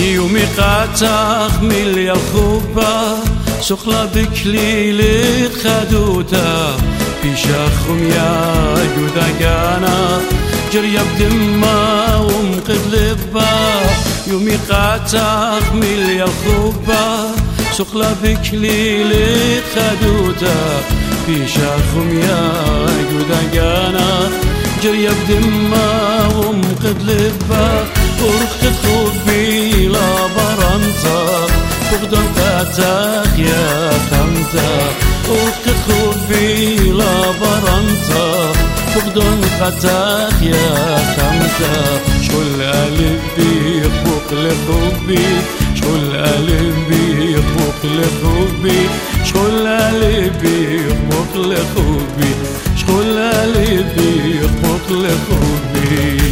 يومي قاتخ ملي الخوبة سخلة بكليلة خدوتا في شاخهم يا جودا كانا جريا بدمه ومقد لبا يومي قاتخ ملي الخوبة سخلة بكليلة خدوتا في شاخهم يا جودا كانا جريا بدمه ومقد لبا ورخت خوبي لا برنتا فقدان قاتخ يا خمتا ورخت خوبي لا برنتا فقدان قاتخ يا خمتا شغل قلبي فوق لخوبي شغل قلبي فوق لخوبي شغل قلبي فوق لخوبي شغل قلبي فوق لخوبي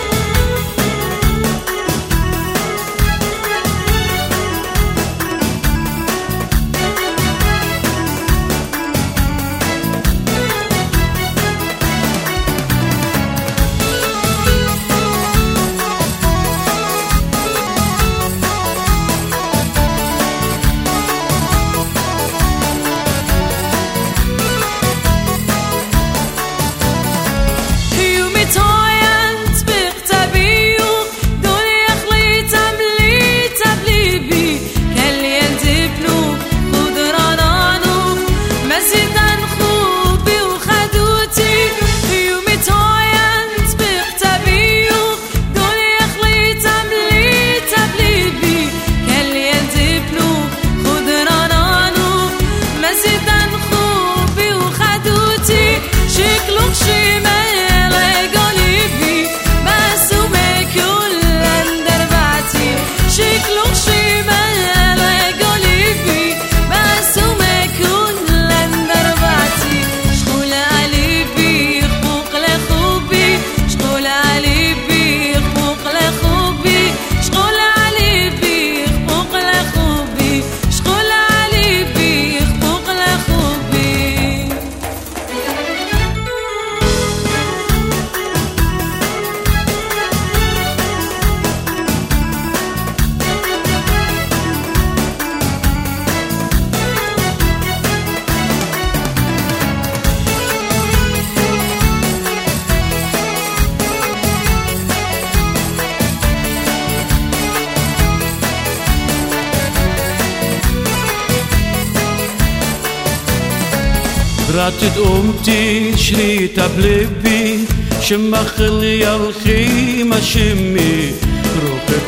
راتت أمتي شريتها بلبي شمخ لي الخيمة شمي روحت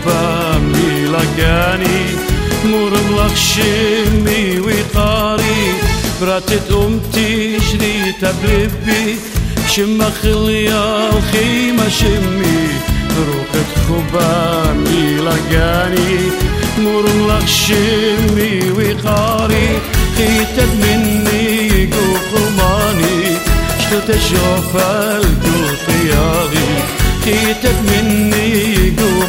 خبامي لقاني مرملخ شمي وقاري راتت أمتي شريتها بلبي شمخ لي الخيمة شمي روحت خبامي لقاني مرملخ شمي وقاري خيتت مني قماني شلت اشوف القل خيالي خيتت مني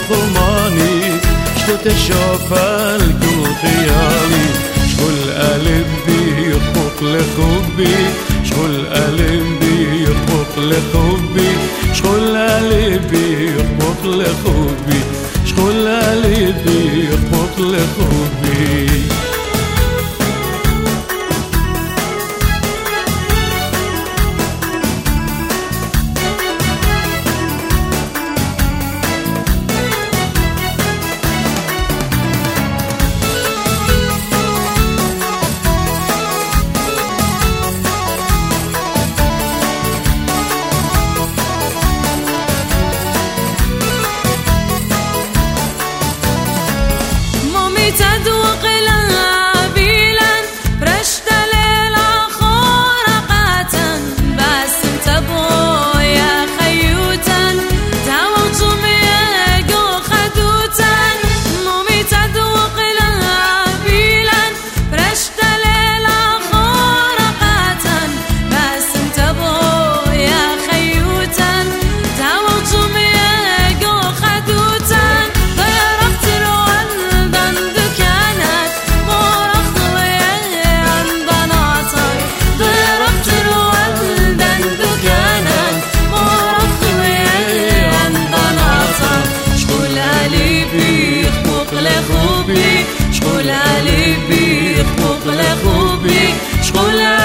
قماني شلت اشوف القل خيالي شغل قلبي يخبط لخبي شغل قلبي يخبط لخبي شغل قلبي يخبط لخبي شغل قلبي يخبط لخبي تذوق طلع